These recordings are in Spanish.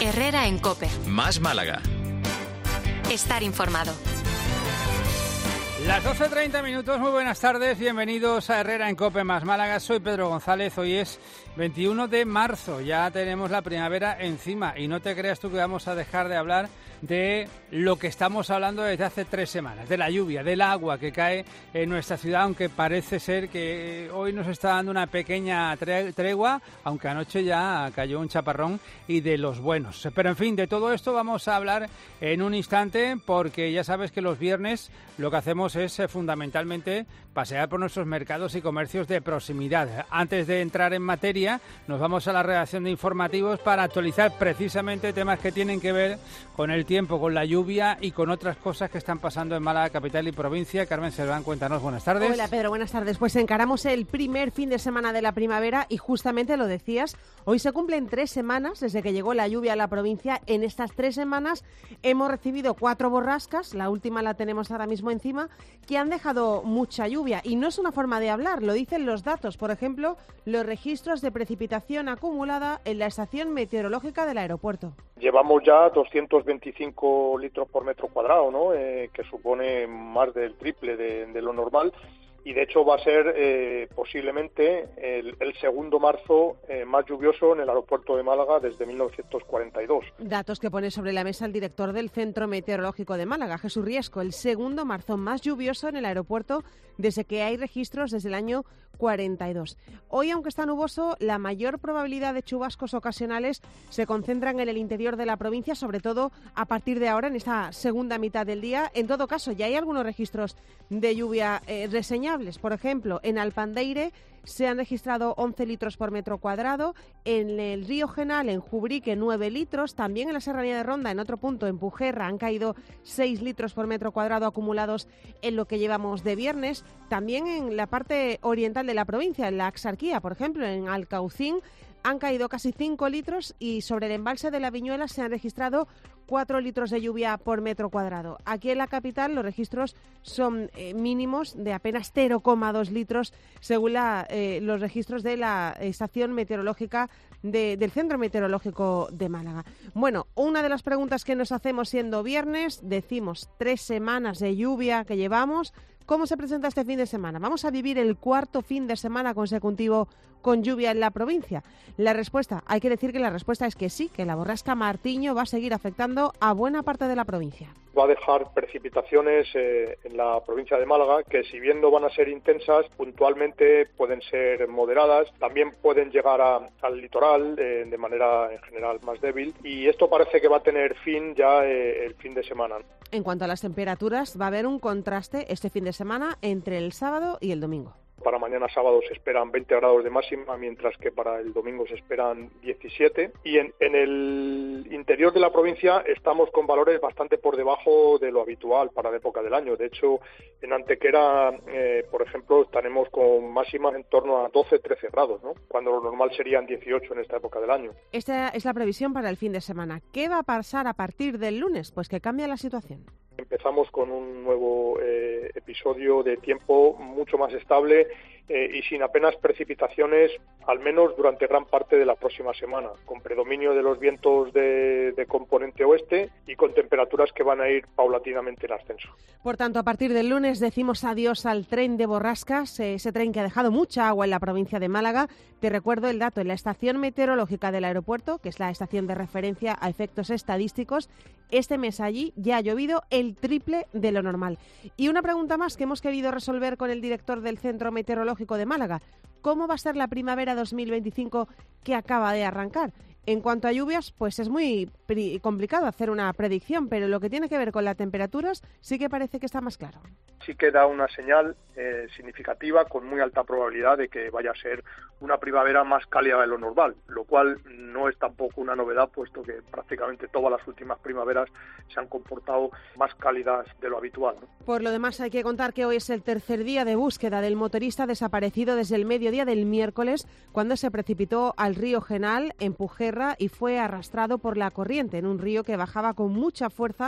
Herrera en COPE. Más Málaga. Estar informado. Las 12:30, muy buenas tardes, bienvenidos a Herrera en COPE Más Málaga. Soy Pedro González, hoy es 21 de marzo, ya tenemos la primavera encima y no te creas tú que vamos a dejar de hablar de lo que estamos hablando desde hace 3 semanas, de la lluvia, del agua que cae en nuestra ciudad, aunque parece ser que hoy nos está dando una pequeña tregua, aunque anoche ya cayó un chaparrón y de los buenos. Pero en fin, de todo esto vamos a hablar en un instante, porque ya sabes que los viernes lo que hacemos es fundamentalmente pasear por nuestros mercados y comercios de proximidad. Antes de entrar en materia, nos vamos a la redacción de informativos para actualizar precisamente temas que tienen que ver con el tiempo, con la lluvia y con otras cosas que están pasando en Málaga, capital y provincia. Carmen Serván, cuéntanos, buenas tardes. Hola Pedro, buenas tardes. Pues encaramos el primer fin de semana de la primavera y justamente lo decías, hoy se cumplen 3 semanas desde que llegó la lluvia a la provincia. En estas 3 semanas hemos recibido 4 borrascas, la última la tenemos ahora mismo encima, que han dejado mucha lluvia. Y no es una forma de hablar, lo dicen los datos. Por ejemplo, los registros de precipitación acumulada en la estación meteorológica del aeropuerto. Llevamos ya 225 litros por metro cuadrado, ¿no? Que supone más del triple de lo normal. Y de hecho va a ser posiblemente el segundo marzo más lluvioso en el aeropuerto de Málaga desde 1942. Datos que pone sobre la mesa el director del Centro Meteorológico de Málaga, Jesús Riesco, el segundo marzo más lluvioso en el aeropuerto desde que hay registros desde el año 42. Hoy, aunque está nuboso, la mayor probabilidad de chubascos ocasionales se concentran en el interior de la provincia, sobre todo a partir de ahora, en esta segunda mitad del día. En todo caso, ya hay algunos registros de lluvia reseñables. Por ejemplo, en Alpandeire se han registrado 11 litros por metro cuadrado, en el Río Genal, en Jubrique, 9 litros, también en la Serranía de Ronda, en otro punto, en Pujerra, han caído 6 litros por metro cuadrado acumulados en lo que llevamos de viernes. También en la parte oriental de la provincia, en la Axarquía, por ejemplo, en Alcaucín, han caído casi 5 litros y sobre el embalse de la Viñuela se han registrado 4 litros de lluvia por metro cuadrado. Aquí en la capital los registros son mínimos de apenas 0,2 litros según los registros de la estación meteorológica del Centro Meteorológico de Málaga. Bueno, una de las preguntas que nos hacemos siendo viernes, decimos 3 semanas de lluvia que llevamos. ¿Cómo se presenta este fin de semana? ¿Vamos a vivir el 4º fin de semana consecutivo con lluvia en la provincia? La respuesta, hay que decir que la respuesta es que sí, que la borrasca Martiño va a seguir afectando a buena parte de la provincia. Va a dejar precipitaciones en la provincia de Málaga que, si bien no van a ser intensas, puntualmente pueden ser moderadas, también pueden llegar al litoral de manera en general más débil, y esto parece que va a tener fin ya el fin de semana. En cuanto a las temperaturas, va a haber un contraste este fin de semana entre el sábado y el domingo. Para mañana sábado se esperan 20 grados de máxima, mientras que para el domingo se esperan 17. Y en el interior de la provincia estamos con valores bastante por debajo de lo habitual para la época del año. De hecho, en Antequera, por ejemplo, estaremos con máximas en torno a 12-13 grados, ¿no? Cuando lo normal serían 18 en esta época del año. Esta es la previsión para el fin de semana. ¿Qué va a pasar a partir del lunes? Pues que cambia la situación. Empezamos con un nuevo episodio de tiempo mucho más estable y sin apenas precipitaciones, al menos durante gran parte de la próxima semana, con predominio de los vientos de componente oeste y con temperaturas que van a ir paulatinamente en ascenso. Por tanto, a partir del lunes decimos adiós al tren de borrascas, ese tren que ha dejado mucha agua en la provincia de Málaga. Te recuerdo el dato: en la estación meteorológica del aeropuerto, que es la estación de referencia a efectos estadísticos, este mes allí ya ha llovido el triple de lo normal. Y una pregunta más que hemos querido resolver con el director del Centro Meteorológico de Málaga: ¿cómo va a ser la primavera 2025 que acaba de arrancar? En cuanto a lluvias, pues es muy complicado hacer una predicción, pero lo que tiene que ver con las temperaturas sí que parece que está más claro. Sí que da una señal significativa, con muy alta probabilidad de que vaya a ser una primavera más cálida de lo normal, lo cual no es tampoco una novedad, puesto que prácticamente todas las últimas primaveras se han comportado más cálidas de lo habitual, ¿no? Por lo demás, hay que contar que hoy es el tercer día de búsqueda del motorista desaparecido desde el mediodía del miércoles, cuando se precipitó al río Genal, en Pujerra, y fue arrastrado por la corriente en un río que bajaba con mucha fuerza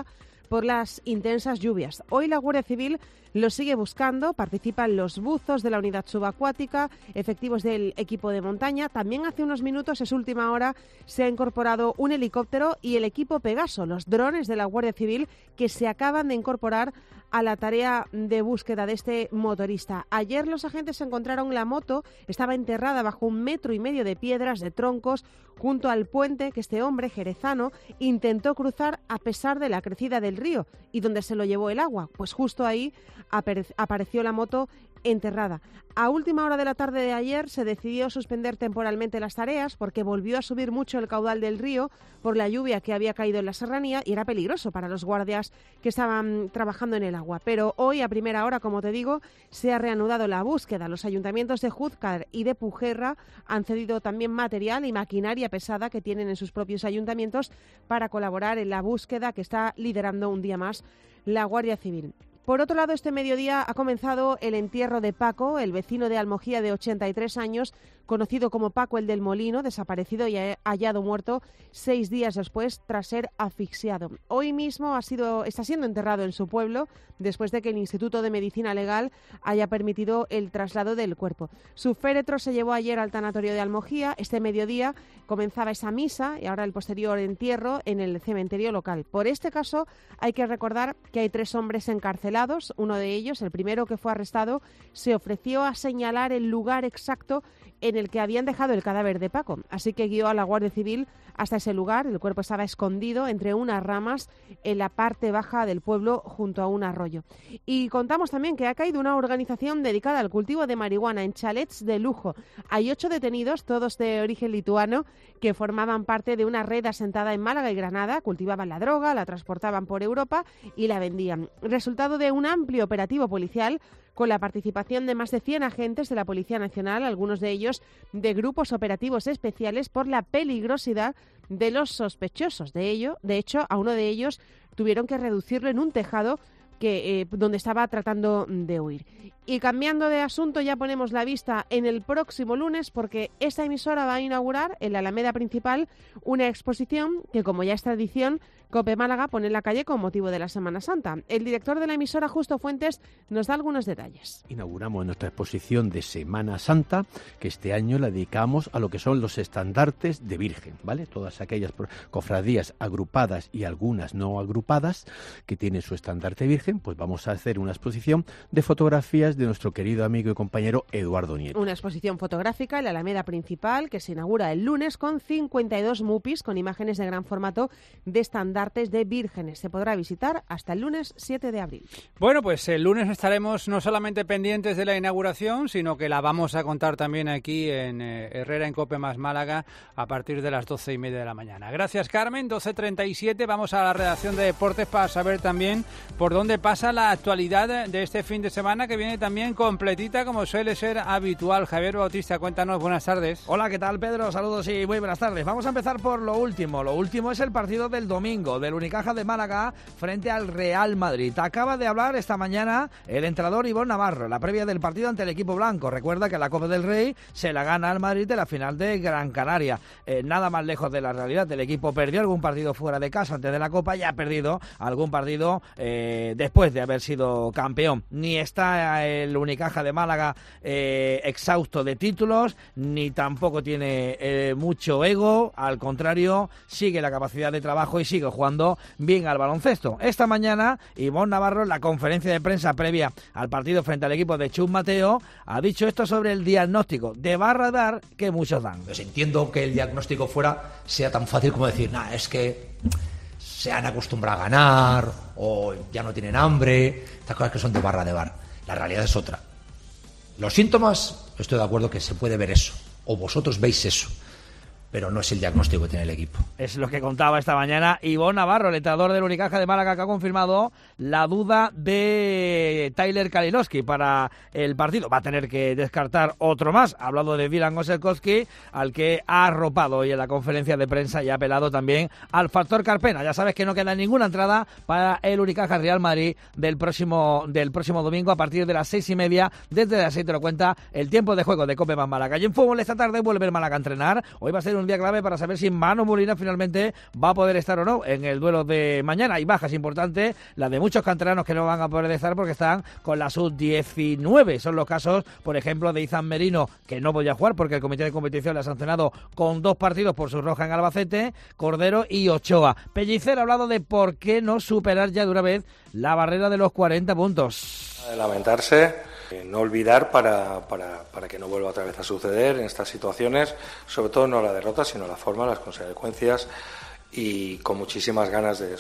por las intensas lluvias. Hoy la Guardia Civil lo sigue buscando, participan los buzos de la unidad subacuática, efectivos del equipo de montaña. También hace unos minutos, es última hora, se ha incorporado un helicóptero y el equipo Pegaso, los drones de la Guardia Civil que se acaban de incorporar a la tarea de búsqueda de este motorista. Ayer los agentes encontraron la moto, estaba enterrada bajo 1,5 metros de piedras, de troncos, junto al puente que este hombre jerezano intentó cruzar a pesar de la crecida del río. ¿Y dónde se lo llevó el agua? Pues justo ahí apareció la moto enterrada. A última hora de la tarde de ayer se decidió suspender temporalmente las tareas porque volvió a subir mucho el caudal del río por la lluvia que había caído en la serranía y era peligroso para los guardias que estaban trabajando en el agua. Pero hoy, a primera hora, como te digo, se ha reanudado la búsqueda. Los ayuntamientos de Júzcar y de Pujerra han cedido también material y maquinaria pesada que tienen en sus propios ayuntamientos para colaborar en la búsqueda que está liderando un día más la Guardia Civil. Por otro lado, este mediodía ha comenzado el entierro de Paco, el vecino de Almojía de 83 años, conocido como Paco el del Molino, desaparecido y hallado muerto 6 días después tras ser asfixiado. Hoy mismo está siendo enterrado en su pueblo después de que el Instituto de Medicina Legal haya permitido el traslado del cuerpo. Su féretro se llevó ayer al tanatorio de Almojía. Este mediodía comenzaba esa misa y ahora el posterior entierro en el cementerio local. Por este caso hay que recordar que hay 3 hombres encarcelados. Uno de ellos, el primero que fue arrestado, se ofreció a señalar el lugar exacto en el que habían dejado el cadáver de Paco. Así que guió a la Guardia Civil hasta ese lugar. El cuerpo estaba escondido entre unas ramas en la parte baja del pueblo junto a un arroyo. Y contamos también que ha caído una organización dedicada al cultivo de marihuana en chalets de lujo. Hay 8 detenidos, todos de origen lituano, que formaban parte de una red asentada en Málaga y Granada. Cultivaban la droga, la transportaban por Europa y la vendían. Resultado de un amplio operativo policial con la participación de más de 100 agentes de la Policía Nacional, algunos de ellos de grupos operativos especiales por la peligrosidad de los sospechosos. De hecho, a uno de ellos tuvieron que reducirlo en un tejado donde estaba tratando de huir. Y cambiando de asunto, ya ponemos la vista en el próximo lunes porque esta emisora va a inaugurar en la Alameda principal una exposición que, como ya es tradición, COPE Málaga pone en la calle con motivo de la Semana Santa. El director de la emisora, Justo Fuentes, nos da algunos detalles. Inauguramos nuestra exposición de Semana Santa, que este año la dedicamos a lo que son los estandartes de Virgen, ¿vale? Todas aquellas cofradías agrupadas y algunas no agrupadas que tienen su estandarte Virgen, pues vamos a hacer una exposición de fotografías de nuestro querido amigo y compañero Eduardo Nieto. Una exposición fotográfica en la Alameda principal que se inaugura el lunes con 52 mupis con imágenes de gran formato de estandartes de vírgenes. Se podrá visitar hasta el lunes 7 de abril. Bueno, pues el lunes estaremos no solamente pendientes de la inauguración, sino que la vamos a contar también aquí en Herrera en COPE más Málaga a partir de las 12:30 de la mañana. Gracias, Carmen. 12:37. Vamos a la redacción de deportes para saber también por dónde pasa la actualidad de este fin de semana, que viene también completita como suele ser habitual. Javier Bautista, cuéntanos. Buenas tardes. Hola, ¿qué tal, Pedro? Saludos y muy buenas tardes. Vamos a empezar por lo último. Lo último es el partido del domingo del Unicaja de Málaga frente al Real Madrid. Acaba de hablar esta mañana el entrenador Ivonne Navarro, la previa del partido ante el equipo blanco. Recuerda que la Copa del Rey se la gana al Madrid de la final de Gran Canaria. Nada más lejos de la realidad. El equipo perdió algún partido fuera de casa antes de la Copa y ha perdido algún partido después de haber sido campeón. Ni está el Unicaja de Málaga exhausto de títulos, ni tampoco tiene mucho ego. Al contrario, sigue la capacidad de trabajo y sigue jugando bien al baloncesto. Esta mañana, Ivonne Navarro, en la conferencia de prensa previa al partido frente al equipo de Chus Mateo, ha dicho esto sobre el diagnóstico de Barradar que muchos dan. Pues entiendo que el diagnóstico sea tan fácil como decir, es que se han acostumbrado a ganar o ya no tienen hambre, estas cosas que son de barra de bar. La realidad es otra. Los síntomas, estoy de acuerdo que se puede ver eso, o vosotros veis eso, pero no es el diagnóstico que tiene el equipo. Es lo que contaba esta mañana Ivonne Navarro, el entrenador del Unicaja de Málaga, que ha confirmado la duda de Tyler Kalinowski para el partido. Va a tener que descartar otro más. Ha hablado de Dylan Oselkowski, al que ha arropado hoy en la conferencia de prensa y ha apelado también al factor Carpena. Ya sabes que no queda ninguna entrada para el Unicaja Real Madrid del próximo domingo a partir de las 6:30. Desde las 6 te lo cuenta el tiempo de juego de COPE más Málaga. Y en fútbol esta tarde vuelve el Málaga a entrenar. Hoy va a ser ser un día clave para saber si Manu Molina finalmente va a poder estar o no en el duelo de mañana. Hay bajas importantes, las de muchos canteranos que no van a poder estar porque están con la sub-19. Son los casos, por ejemplo, de Izan Merino, que no podía jugar porque el comité de competición le ha sancionado con 2 partidos por su roja en Albacete, Cordero y Ochoa. Pellicer ha hablado de por qué no superar ya de una vez la barrera de los 40 puntos. Lamentarse, no olvidar para que no vuelva otra vez a suceder en estas situaciones, sobre todo no la derrota, sino la forma, las consecuencias, y con muchísimas ganas de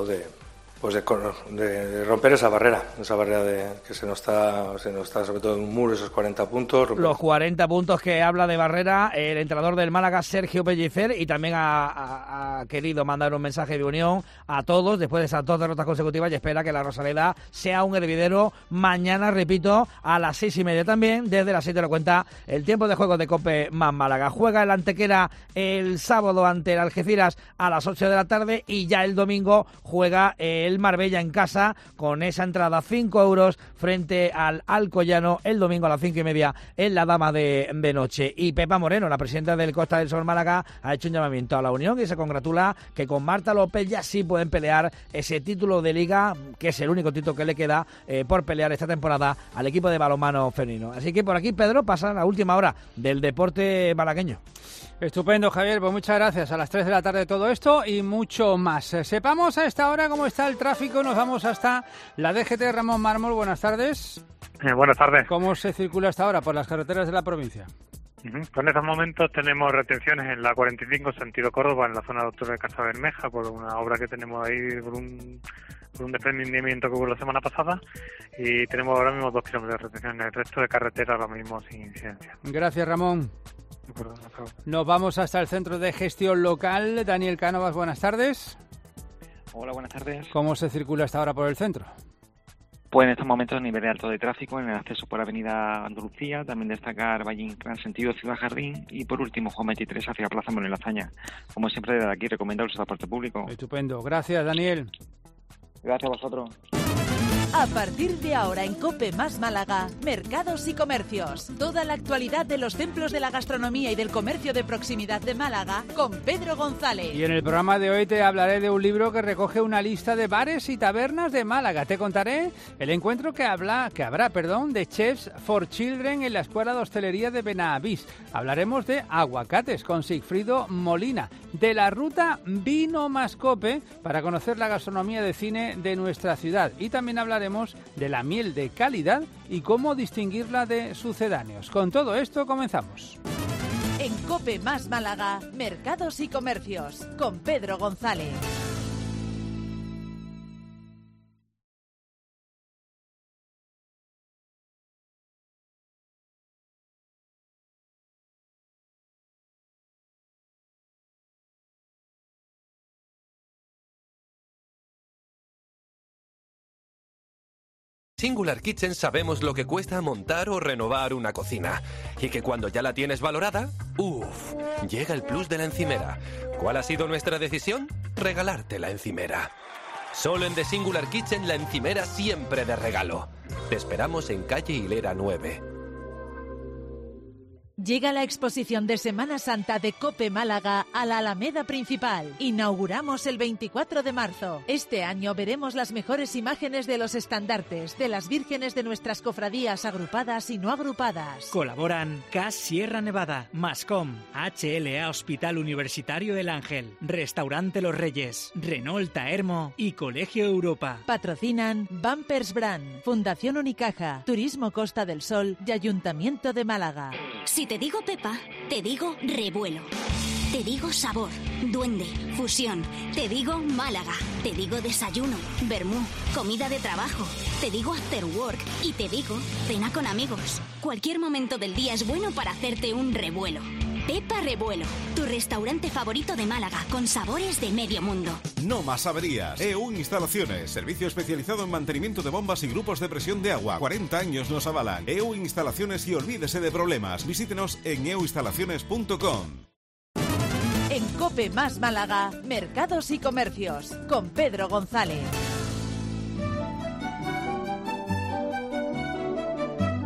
romper esa barrera que se nos está sobre todo en un muro, esos 40 puntos. Los 40 puntos que habla de barrera el entrenador del Málaga, Sergio Pellicer, y también ha querido mandar un mensaje de unión a todos después de esas 2 derrotas consecutivas y espera que la Rosaleda sea un hervidero mañana, repito, a las 6:30 también, desde las 6 de la cuenta, el tiempo de juego de COPE más Málaga. Juega el Antequera el sábado ante el Algeciras a las 8 de la tarde y ya el domingo juega el Marbella en casa con esa entrada 5 euros frente al Alcoyano el domingo a las 5:30 en la Dama de noche. Y Pepa Moreno, la presidenta del Costa del Sol Málaga, ha hecho un llamamiento a la Unión y se congratula que con Marta López ya sí pueden pelear ese título de Liga, que es el único título que le queda por pelear esta temporada al equipo de balonmano femenino. Así que por aquí, Pedro, pasa la última hora del deporte malagueño. Estupendo, Javier, pues muchas gracias. A las 3 de la tarde todo esto y mucho más. Sepamos a esta hora cómo está el tráfico. Nos vamos hasta la DGT. Ramón Mármol, buenas tardes. Buenas tardes. ¿Cómo se circula hasta ahora por las carreteras de la provincia? Pues en estos momentos tenemos retenciones en la 45 sentido Córdoba, en la zona de Doctor de Casa Bermeja, por una obra que tenemos ahí, por un desprendimiento que hubo la semana pasada, y tenemos ahora mismo 2 kilómetros de retención. En el resto de carreteras ahora mismo sin incidencia. Gracias, Ramón. Nos vamos hasta el Centro de Gestión Local. Daniel Cánovas, buenas tardes. Hola, buenas tardes. ¿Cómo se circula hasta ahora por el centro? Pues en estos momentos nivel de alto de tráfico en el acceso por Avenida Andalucía, también destacar Valle Inclán sentido Ciudad Jardín y por último Juan 23 hacia Plaza Manuel Azaña. Como siempre, desde aquí recomiendo el transporte público. Estupendo. Gracias, Daniel. Gracias a vosotros. A partir de ahora en COPE más Málaga, mercados y comercios. Toda la actualidad de los templos de la gastronomía y del comercio de proximidad de Málaga con Pedro González. Y en el programa de hoy te hablaré de un libro que recoge una lista de bares y tabernas de Málaga. Te contaré el encuentro que habrá de Chefs for Children en la Escuela de Hostelería de Benavís. Hablaremos de aguacates con Sigfrido Molina, de la ruta Vino más Cope para conocer la gastronomía de cine de nuestra ciudad. Y también hablaremos de la miel de calidad y cómo distinguirla de sucedáneos. Con todo esto comenzamos. En COPE más Málaga, mercados y comercios, con Pedro González. Singular Kitchen sabemos lo que cuesta montar o renovar una cocina. Y que cuando ya la tienes valorada, llega el plus de la encimera. ¿Cuál ha sido nuestra decisión? Regalarte la encimera. Solo en The Singular Kitchen la encimera siempre de regalo. Te esperamos en calle Hilera 9. Llega la exposición de Semana Santa de COPE Málaga a la Alameda Principal. Inauguramos el 24 de marzo. Este año veremos las mejores imágenes de los estandartes, de las vírgenes de nuestras cofradías agrupadas y no agrupadas. Colaboran CAS Sierra Nevada, Mascom, HLA Hospital Universitario El Ángel, Restaurante Los Reyes, Renault Taermo y Colegio Europa. Patrocinan Bumpers Brand, Fundación Unicaja, Turismo Costa del Sol y Ayuntamiento de Málaga. Si te digo Pepa, te digo revuelo. Te digo sabor, duende, fusión. Te digo Málaga. Te digo desayuno, vermú, comida de trabajo. Te digo after work y te digo cena con amigos. Cualquier momento del día es bueno para hacerte un revuelo. Pepa Revuelo, tu restaurante favorito de Málaga, con sabores de medio mundo. No más averías. EU Instalaciones, servicio especializado en mantenimiento de bombas y grupos de presión de agua. 40 años nos avalan. EU Instalaciones y olvídese de problemas. Visítenos en euinstalaciones.com. En COPE más Málaga, mercados y comercios, con Pedro González.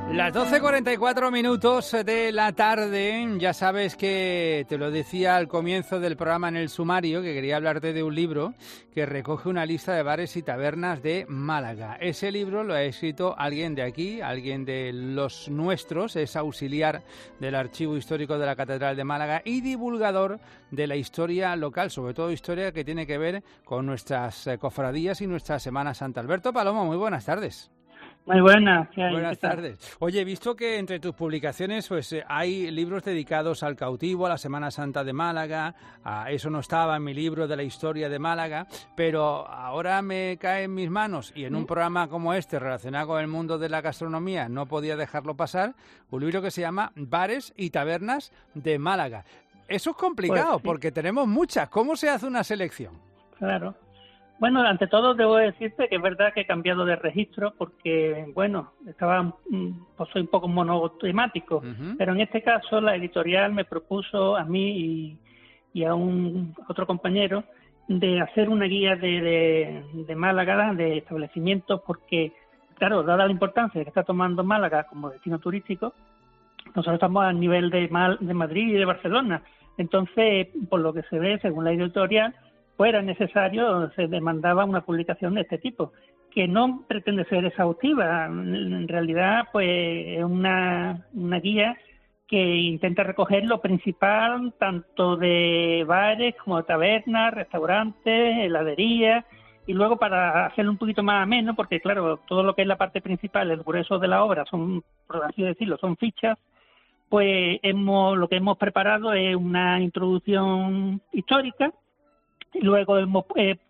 Las 12:44 de la tarde, ya sabes que te lo decía al comienzo del programa en el sumario, que quería hablarte de un libro que recoge una lista de bares y tabernas de Málaga. Ese libro lo ha escrito alguien de aquí, alguien de los nuestros, es auxiliar del Archivo Histórico de la Catedral de Málaga y divulgador de la historia local, sobre todo historia que tiene que ver con nuestras cofradías y nuestra Semana Santa. Alberto Palomo, muy buenas tardes. Muy buenas. Buenas tardes. Oye, he visto que entre tus publicaciones pues hay libros dedicados al cautivo, a la Semana Santa de Málaga. Eso no estaba en mi libro de la historia de Málaga, pero ahora me cae en mis manos y en un programa como este relacionado con el mundo de la gastronomía no podía dejarlo pasar, un libro que se llama Bares y Tabernas de Málaga. Eso es complicado, pues sí, porque tenemos muchas. ¿Cómo se hace una selección? Claro. Bueno, ante todo debo decirte que es verdad que he cambiado de registro porque, bueno, pues soy un poco monotemático, pero en este caso la editorial me propuso a mí y a otro compañero de hacer una guía de Málaga, de establecimientos, porque, claro, dada la importancia que está tomando Málaga como destino turístico, nosotros estamos a nivel de Madrid y de Barcelona. Entonces, por lo que se ve, según la editorial, fuera necesario, se demandaba una publicación de este tipo, que no pretende ser exhaustiva. En realidad, pues es una guía que intenta recoger lo principal, tanto de bares como de tabernas, restaurantes, heladerías, y luego para hacerlo un poquito más ameno, porque claro, todo lo que es la parte principal, el grueso de la obra, son, por así decirlo, son fichas, pues lo que hemos preparado es una introducción histórica. Luego hemos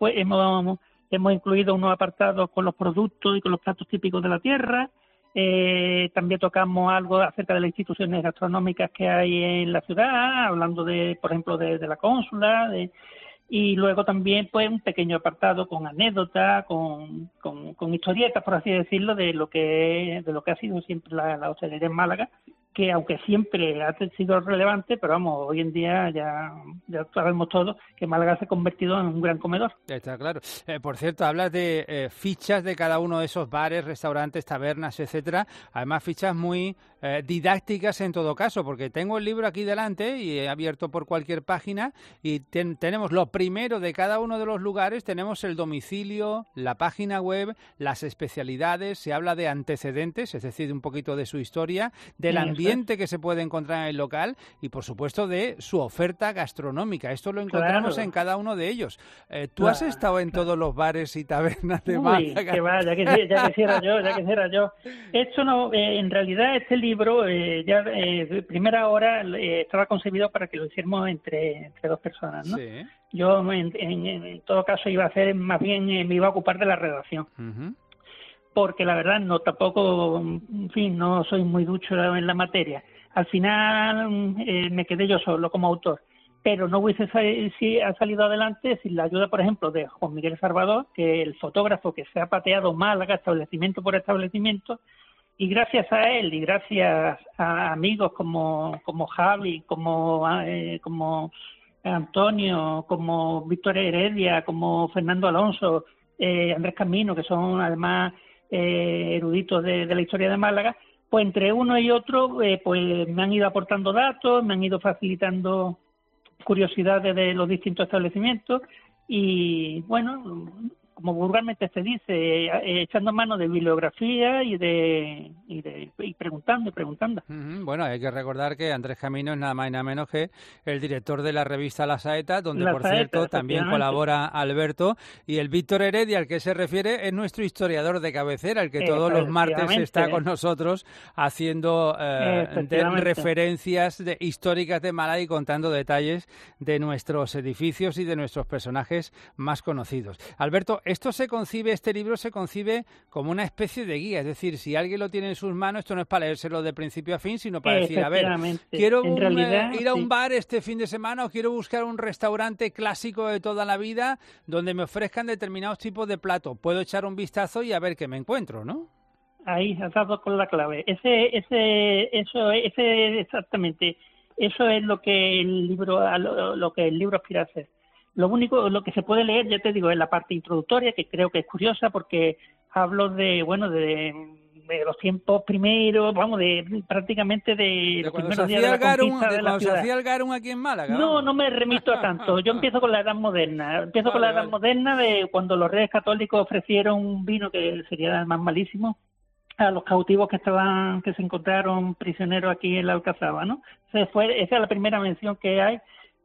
incluido unos apartados con los productos y con los platos típicos de la tierra. También tocamos algo acerca de las instituciones gastronómicas que hay en la ciudad, hablando por ejemplo, de la cónsula. Y luego también pues un pequeño apartado con anécdotas, con historietas, por así decirlo, de lo que ha sido siempre la hostelería en Málaga, que aunque siempre ha sido relevante, pero vamos, hoy en día ya sabemos todos que Málaga se ha convertido en un gran comedor. Está claro. Por cierto, hablas de fichas de cada uno de esos bares, restaurantes, tabernas, etcétera. Además, fichas muy didácticas en todo caso, porque tengo el libro aquí delante y he abierto por cualquier página y tenemos lo primero de cada uno de los lugares, tenemos el domicilio, la página web, las especialidades, se habla de antecedentes, es decir, un poquito de su historia, del ambiente que se puede encontrar en el local y, por supuesto, de su oferta gastronómica. Esto lo encontramos en cada uno de ellos. ¿Tú has estado en todos los bares y tabernas de Málaga? Que va, ya quisiera yo. Esto no, en realidad este libro de primera hora estaba concebido para que lo hiciéramos entre dos personas, ¿no? Sí. Yo en todo caso iba a hacer, más bien me iba a ocupar de la redacción. Porque la verdad tampoco, en fin, no soy muy ducho en la materia. Al final me quedé yo solo como autor, pero no hubiese salido adelante sin la ayuda, por ejemplo, de Juan Miguel Salvador, que es el fotógrafo que se ha pateado Málaga establecimiento por establecimiento, y gracias a él y gracias a amigos como Javi, como Antonio, como Víctor Heredia, como Fernando Alonso, Andrés Camino, que son además eruditos de la historia de Málaga, pues entre uno y otro pues me han ido aportando datos, me han ido facilitando curiosidades de los distintos establecimientos y bueno, como vulgarmente se dice, echando mano de bibliografía y preguntando. Bueno, hay que recordar que Andrés Camino es nada más y nada menos que el director de la revista La Saeta, donde por cierto también colabora Alberto, y el Víctor Heredia, al que se refiere, es nuestro historiador de cabecera, el que todos los martes está con nosotros haciendo referencias históricas de Málaga y contando detalles de nuestros edificios y de nuestros personajes más conocidos. Alberto, este libro se concibe como una especie de guía, es decir, si alguien lo tiene en sus manos, esto no es para leérselo de principio a fin, sino para decir, a ver, quiero ir a un bar este fin de semana o quiero buscar un restaurante clásico de toda la vida donde me ofrezcan determinados tipos de plato. Puedo echar un vistazo y a ver qué me encuentro, ¿no? Ahí has dado con la clave. Exactamente. Eso es lo que el libro aspira a hacer. Lo que se puede leer, ya te digo, es la parte introductoria, que creo que es curiosa porque hablo de los tiempos primeros, vamos, prácticamente de los primeros días de la conquista de la ciudad. ¿Se hacía el garum aquí en Málaga? No me remito a tanto. Yo empiezo con la Edad Moderna. Edad Moderna de cuando los reyes católicos ofrecieron un vino que sería más malísimo a los cautivos que se encontraron prisioneros aquí en la Alcazaba, ¿no? Esa es la primera mención que hay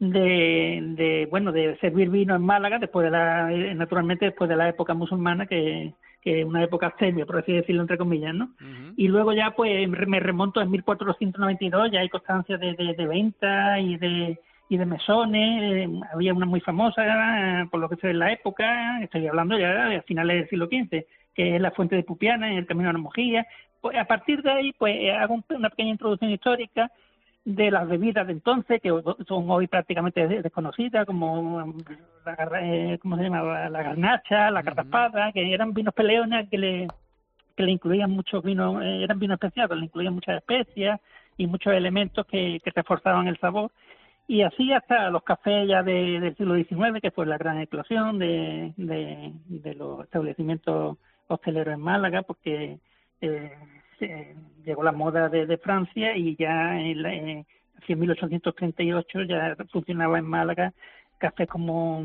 de servir vino en Málaga naturalmente después de la época musulmana, que es una época abstemia, por así decirlo, entre comillas, ¿no? Y luego ya pues me remonto en 1492, ya hay constancia de venta y de mesones. Había una muy famosa, por lo que sé en la época, estoy hablando ya de finales del siglo XV, que es la fuente de Pupiana, en el Camino de la Mojilla. Pues a partir de ahí pues hago una pequeña introducción histórica de las bebidas de entonces, que son hoy prácticamente desconocidas, como ¿cómo se llamaba? La garnacha, la carrapada, que eran vinos peleones que le incluían muchos vinos, eran vinos especiados, le incluían muchas especias y muchos elementos que reforzaban el sabor. Y así hasta los cafés ya del siglo XIX, que fue la gran explosión de los establecimientos hosteleros en Málaga, porque llegó la moda de Francia y ya en 1838 ya funcionaba en Málaga cafés como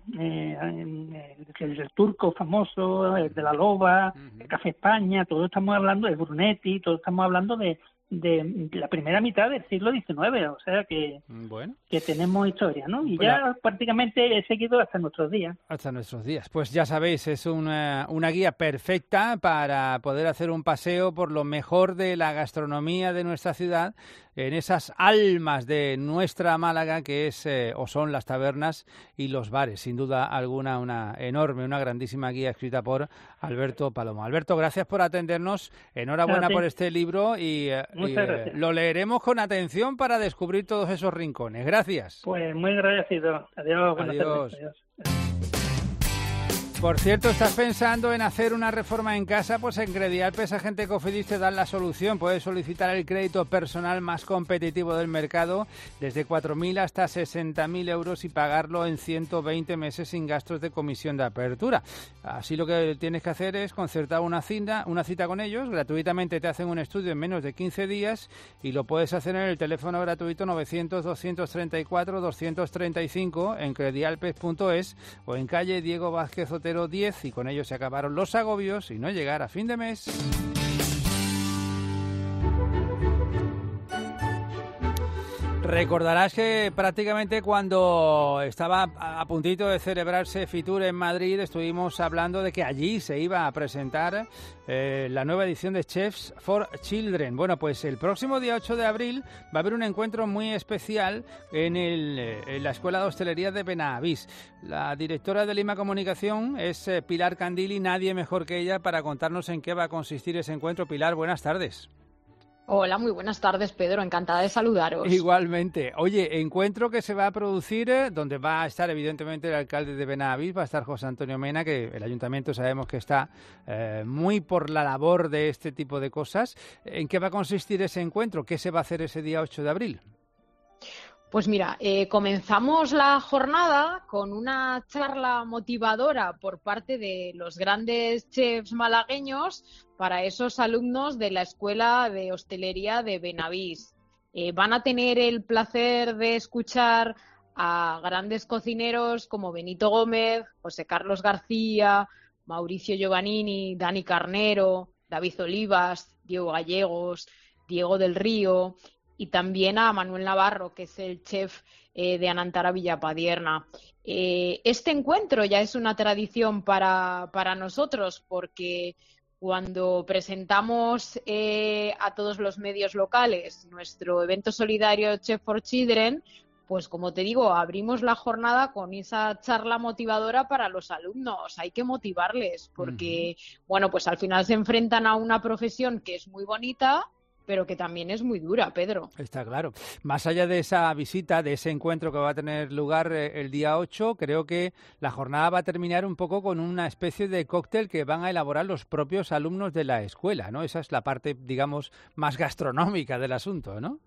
el turco famoso, el de la Loba, el Café España, todo estamos hablando de Brunetti, todo estamos hablando de la primera mitad del siglo XIX, o sea que tenemos historia, ¿no? Y ya prácticamente he seguido hasta nuestros días. Hasta nuestros días. Pues ya sabéis, es una guía perfecta para poder hacer un paseo por lo mejor de la gastronomía de nuestra ciudad, en esas almas de nuestra Málaga que es o son las tabernas y los bares. Sin duda alguna, una grandísima guía escrita por Alberto Palomo. Alberto, gracias por atendernos. Enhorabuena por este libro y lo leeremos con atención para descubrir todos esos rincones. Gracias. Pues muy agradecido. Adiós. Buenas tardes. Adiós. Por cierto, ¿estás pensando en hacer una reforma en casa? Pues en Credialpes Agente Cofidis te dan la solución. Puedes solicitar el crédito personal más competitivo del mercado, desde 4.000 hasta 60.000 euros y pagarlo en 120 meses sin gastos de comisión de apertura. Así lo que tienes que hacer es concertar una cita con ellos. Gratuitamente te hacen un estudio en menos de 15 días y lo puedes hacer en el teléfono gratuito 900-234-235 en credialpes.es o en calle Diego Vázquez 10, y con ello se acabaron los agobios y no llegar a fin de mes. Recordarás que prácticamente cuando estaba a puntito de celebrarse Fitur en Madrid estuvimos hablando de que allí se iba a presentar la nueva edición de Chefs for Children. Bueno, pues el próximo día 8 de abril va a haber un encuentro muy especial en la Escuela de Hostelería de Benavís. La directora de Lima Comunicación es Pilar Candili, nadie mejor que ella para contarnos en qué va a consistir ese encuentro. Pilar, buenas tardes. Hola, muy buenas tardes, Pedro. Encantada de saludaros. Igualmente. Oye, encuentro que se va a producir, donde va a estar evidentemente el alcalde de Benavís, va a estar José Antonio Mena, que el ayuntamiento sabemos que está muy por la labor de este tipo de cosas. ¿En qué va a consistir ese encuentro? ¿Qué se va a hacer ese día 8 de abril? Pues mira, comenzamos la jornada con una charla motivadora por parte de los grandes chefs malagueños para esos alumnos de la Escuela de Hostelería de Benavís. Van a tener el placer de escuchar a grandes cocineros como Benito Gómez, José Carlos García, Mauricio Giovannini, Dani Carnero, David Olivas, Diego Gallegos, Diego del Río, y también a Manuel Navarro, que es el chef de Anantara Villapadierna. Este encuentro ya es una tradición para nosotros, porque cuando presentamos a todos los medios locales nuestro evento solidario Chef for Children, pues como te digo, abrimos la jornada con esa charla motivadora para los alumnos. Hay que motivarles, porque, bueno, pues al final se enfrentan a una profesión que es muy bonita, pero que también es muy dura, Pedro. Está claro. Más allá de esa visita, de ese encuentro que va a tener lugar el día 8, creo que la jornada va a terminar un poco con una especie de cóctel que van a elaborar los propios alumnos de la escuela, ¿no? Esa es la parte, digamos, más gastronómica del asunto, ¿no?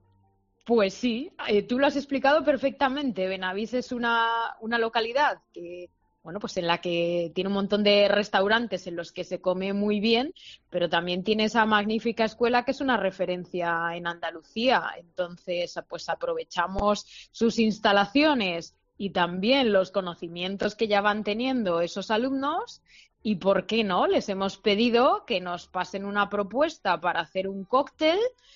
Pues sí, tú lo has explicado perfectamente. Benavís es una localidad que bueno, pues en la que tiene un montón de restaurantes en los que se come muy bien, pero también tiene esa magnífica escuela que es una referencia en Andalucía. Entonces, pues aprovechamos sus instalaciones y también los conocimientos que ya van teniendo esos alumnos y, ¿por qué no?, les hemos pedido que nos pasen una propuesta para hacer un cóctel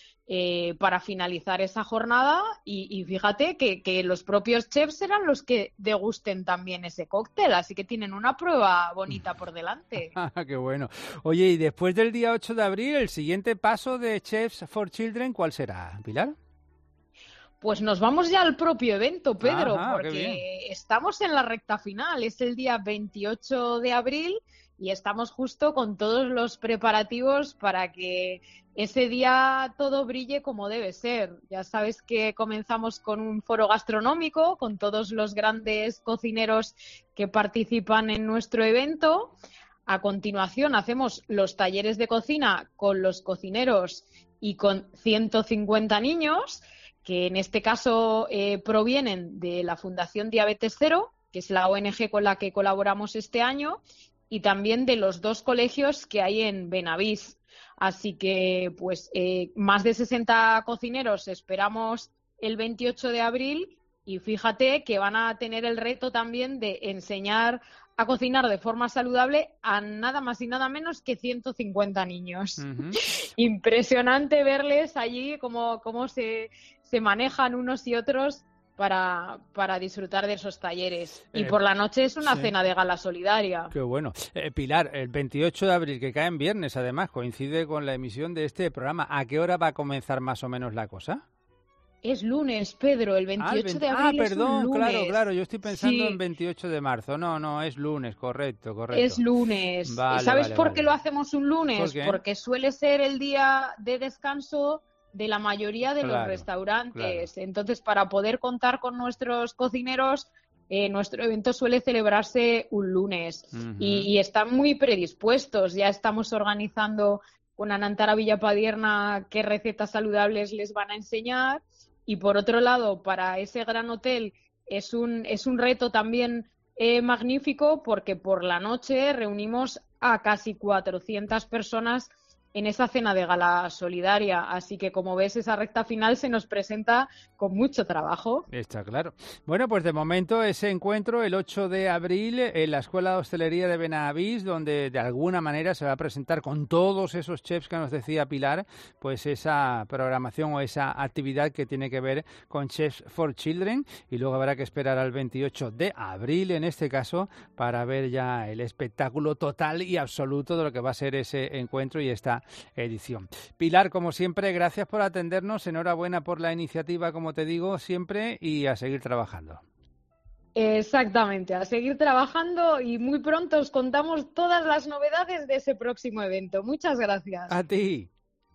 para finalizar esa jornada y fíjate que los propios chefs serán los que degusten también ese cóctel, así que tienen una prueba bonita por delante. ¡Qué bueno! Oye, y después del día 8 de abril, el siguiente paso de Chefs for Children, ¿cuál será, Pilar? Pues nos vamos ya al propio evento, Pedro, Ajá, porque estamos en la recta final, es el día 28 de abril y estamos justo con todos los preparativos para que ese día todo brille como debe ser. Ya sabes que comenzamos con un foro gastronómico con todos los grandes cocineros que participan en nuestro evento. A continuación hacemos los talleres de cocina con los cocineros y con 150 niños, que en este caso provienen de la Fundación Diabetes Cero, que es la ONG con la que colaboramos este año, y también de los 2 colegios que hay en Benavís. Así que, pues, más de 60 cocineros esperamos el 28 de abril y fíjate que van a tener el reto también de enseñar a cocinar de forma saludable a nada más y nada menos que 150 niños. Uh-huh. Impresionante verles allí cómo se manejan unos y otros para disfrutar de esos talleres. Y por la noche es una cena de gala solidaria. Qué bueno. Pilar, el 28 de abril, que cae en viernes, además, coincide con la emisión de este programa. ¿A qué hora va a comenzar más o menos la cosa? Es lunes, Pedro, el 28 de abril perdón, es un lunes. Claro, yo estoy pensando en 28 de marzo. No, es lunes, correcto. Es lunes. Vale, ¿Sabes por qué lo hacemos un lunes? Porque suele ser el día de descanso de la mayoría de los restaurantes. Claro. Entonces, para poder contar con nuestros cocineros, nuestro evento suele celebrarse un lunes. Uh-huh. Y están muy predispuestos. Ya estamos organizando con Anantara Villapadierna qué recetas saludables les van a enseñar. Y por otro lado, para ese gran hotel es un reto también magnífico, porque por la noche reunimos a casi 400 personas en esa cena de gala solidaria. Así que, como ves, esa recta final se nos presenta con mucho trabajo. Está claro. Bueno, pues de momento ese encuentro el 8 de abril en la Escuela de Hostelería de Benavís, donde de alguna manera se va a presentar con todos esos chefs que nos decía Pilar, pues esa programación o esa actividad que tiene que ver con Chefs for Children, y luego habrá que esperar al 28 de abril, en este caso, para ver ya el espectáculo total y absoluto de lo que va a ser ese encuentro y esta edición. Pilar, como siempre, gracias por atendernos, enhorabuena por la iniciativa, como te digo siempre, y a seguir trabajando. Exactamente, a seguir trabajando, y muy pronto os contamos todas las novedades de ese próximo evento. Muchas gracias. A ti.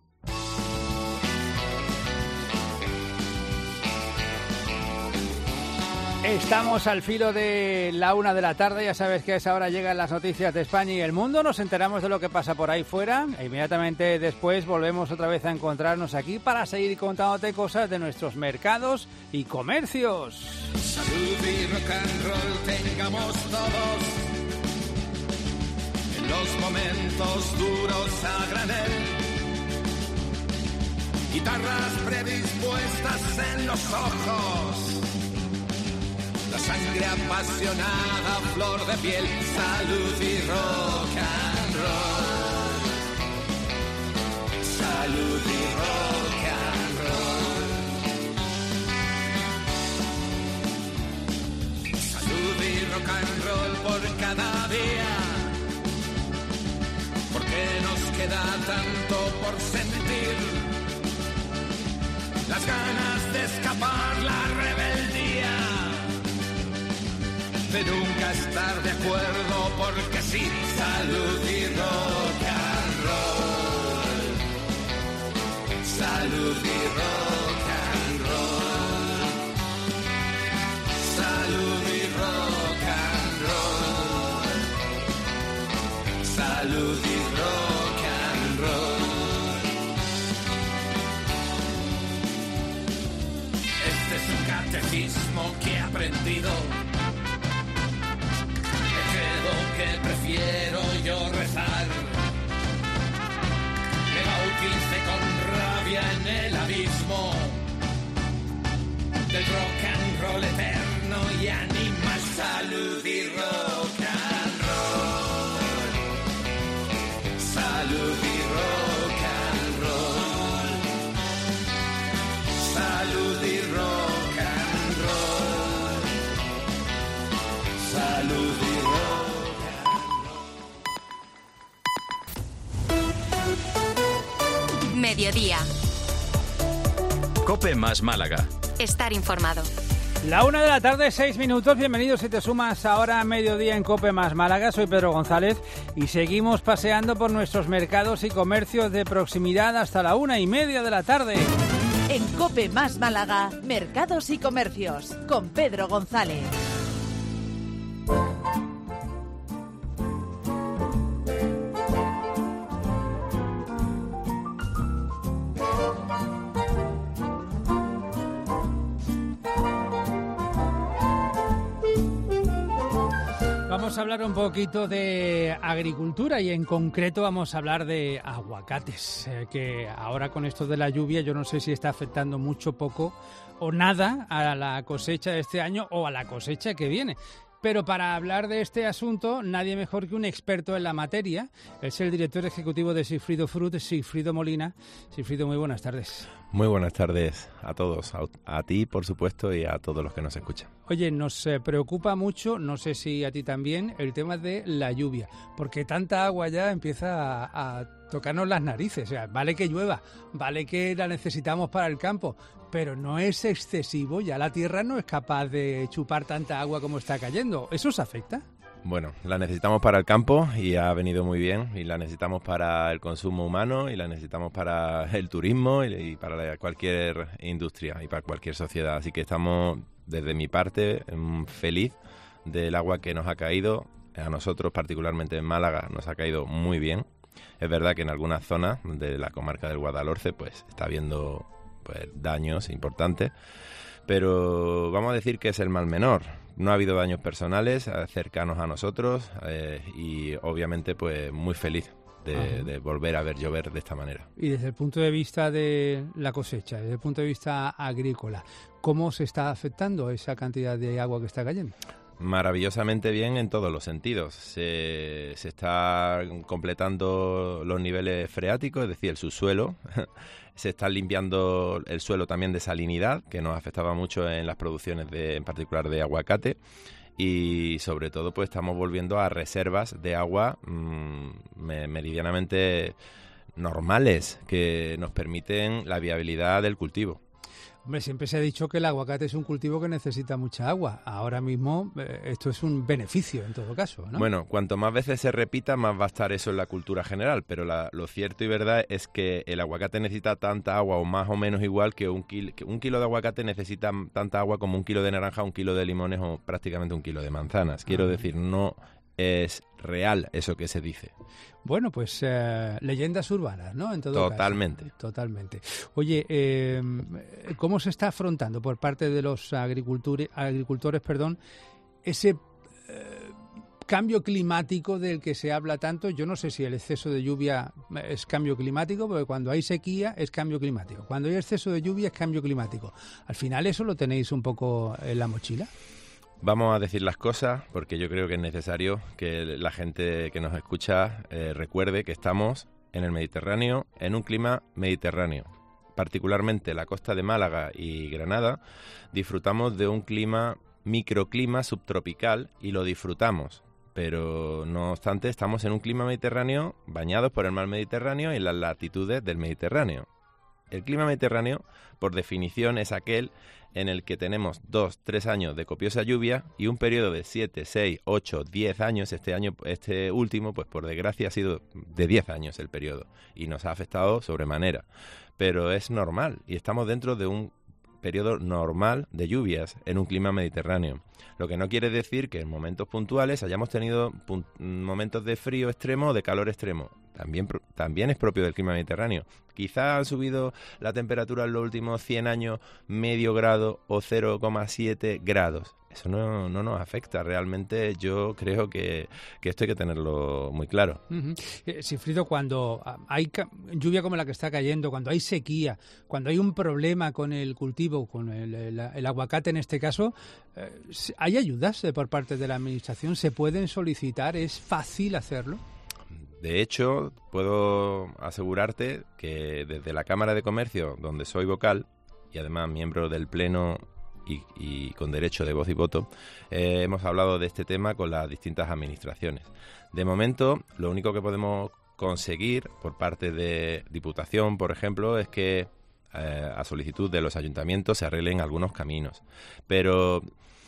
Estamos al filo de la 1 de la tarde, ya sabes que a esa hora llegan las noticias de España y el mundo, nos enteramos de lo que pasa por ahí fuera e inmediatamente después volvemos otra vez a encontrarnos aquí para seguir contándote cosas de nuestros mercados y comercios. Salud y rock and roll tengamos todos en los momentos duros a granel. Guitarras predispuestas en los ojos. La sangre apasionada, flor de piel, salud y rock and roll. Salud y rock and roll. Salud y rock and roll por cada día. Porque nos queda tanto por sentir. Las ganas de escapar, la rebeldía. De nunca estar de acuerdo, porque sí, salud y rock and roll. Salud y rock and roll. Salud y rock and roll. Salud y rock and roll. Este es un catecismo que he aprendido. sol eterno y anima salud y rock and roll. Salud y rock and roll. Salud y rock and roll. Salud y rock. Mediodía. COPE más Málaga. Estar informado. La 1:00 PM, 6 minutos. Bienvenidos si te sumas ahora a mediodía en COPE más Málaga. Soy Pedro González y seguimos paseando por nuestros mercados y comercios de proximidad hasta la 1:30 PM. En COPE más Málaga, mercados y comercios, con Pedro González. Vamos a hablar un poquito de agricultura y en concreto vamos a hablar de aguacates, que ahora con esto de la lluvia yo no sé si está afectando mucho, poco o nada a la cosecha de este año o a la cosecha que viene. Pero para hablar de este asunto, nadie mejor que un experto en la materia. Es el director ejecutivo de Sigfrido Fruit, Sigfrido Molina. Sigfrido, muy buenas tardes. Muy buenas tardes a todos, a ti por supuesto y a todos los que nos escuchan. Oye, nos preocupa mucho, no sé si a ti también, el tema de la lluvia, porque tanta agua ya empieza a tocarnos las narices. O sea, vale que llueva, vale que la necesitamos para el campo, pero no es excesivo, ya la tierra no es capaz de chupar tanta agua como está cayendo. ¿Eso os afecta? Bueno, la necesitamos para el campo y ha venido muy bien, y la necesitamos para el consumo humano y la necesitamos para el turismo y para cualquier industria y para cualquier sociedad. Así que estamos, desde mi parte, feliz del agua que nos ha caído. A nosotros, particularmente en Málaga, nos ha caído muy bien. Es verdad que en algunas zonas de la comarca del Guadalhorce pues está habiendo daños importantes, pero vamos a decir que es el mal menor. No ha habido daños personales cercanos a nosotros y obviamente pues muy feliz de volver a ver llover de esta manera. Y desde el punto de vista de la cosecha, desde el punto de vista agrícola, ¿cómo se está afectando esa cantidad de agua que está cayendo? Maravillosamente bien en todos los sentidos. Se está completando los niveles freáticos, es decir, el subsuelo. Se está limpiando el suelo también de salinidad, que nos afectaba mucho en las producciones en particular de aguacate. Y sobre todo pues estamos volviendo a reservas de agua meridianamente normales, que nos permiten la viabilidad del cultivo. Hombre, siempre se ha dicho que el aguacate es un cultivo que necesita mucha agua. Ahora mismo esto es un beneficio en todo caso, ¿no? Bueno, cuanto más veces se repita, más va a estar eso en la cultura general. Pero lo cierto y verdad es que el aguacate necesita tanta agua o más o menos igual que un kilo de aguacate necesita tanta agua como un kilo de naranja, un kilo de limones o prácticamente un kilo de manzanas. Quiero decir, no es real eso que se dice. Bueno, pues leyendas urbanas, ¿no? En todo Totalmente. Caso. Totalmente. Oye, ¿cómo se está afrontando por parte de los agricultores, ese cambio climático del que se habla tanto? Yo no sé si el exceso de lluvia es cambio climático, porque cuando hay sequía es cambio climático. Cuando hay exceso de lluvia es cambio climático. Al final eso lo tenéis un poco en la mochila. Vamos a decir las cosas porque yo creo que es necesario que la gente que nos escucha recuerde que estamos en el Mediterráneo, en un clima mediterráneo. Particularmente la costa de Málaga y Granada disfrutamos de un microclima subtropical y lo disfrutamos. Pero no obstante estamos en un clima mediterráneo bañados por el mar Mediterráneo y en las latitudes del Mediterráneo. El clima mediterráneo, por definición, es aquel en el que tenemos 2-3 años de copiosa lluvia y un periodo de 7, 6, 8, 10 años. Este último, pues por desgracia, ha sido de 10 años el periodo y nos ha afectado sobremanera. Pero es normal y estamos dentro de un periodo normal de lluvias en un clima mediterráneo. Lo que no quiere decir que en momentos puntuales hayamos tenido momentos de frío extremo o de calor extremo. También es propio del clima mediterráneo. Quizá ha subido la temperatura en los últimos 100 años medio grado o 0,7 grados, eso no nos afecta. Realmente yo creo que esto hay que tenerlo muy claro. Sigfrido, cuando hay lluvia como la que está cayendo, cuando hay sequía, cuando hay un problema con el cultivo, con el aguacate en este caso, ¿hay ayudas por parte de la Administración? ¿Se pueden solicitar? ¿Es fácil hacerlo? De hecho, puedo asegurarte que desde la Cámara de Comercio, donde soy vocal, y además miembro del Pleno y con derecho de voz y voto, hemos hablado de este tema con las distintas administraciones. De momento, lo único que podemos conseguir por parte de Diputación, por ejemplo, es que a solicitud de los ayuntamientos se arreglen algunos caminos. Pero